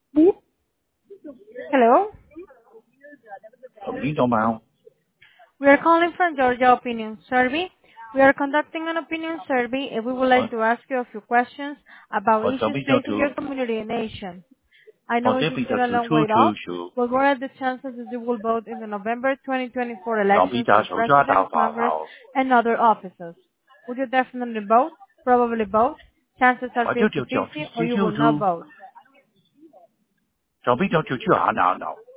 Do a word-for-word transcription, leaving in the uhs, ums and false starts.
Hello. Tổng Trọng Mạo. We are calling from Georgia Opinion Survey. We are conducting an opinion survey and we would like Hỏi, to ask you a few questions about hỏi sao issues biết cho facing chủ, your community and nation. I hỏi know it sẽ is bị cho still a chủ long chủ way chủ off, chủ, but what are the chances that you will vote in the November twenty twenty-four trọng bị elections cho for chủ cho President, đào vào Congress, vào. and other offices? Would you definitely vote? Probably vote? Chances are Hỏi cho chủ cho fifty fifty, or chủ you chủ will not chủ, vote? trọng biết cho chủ chủ à nào nào.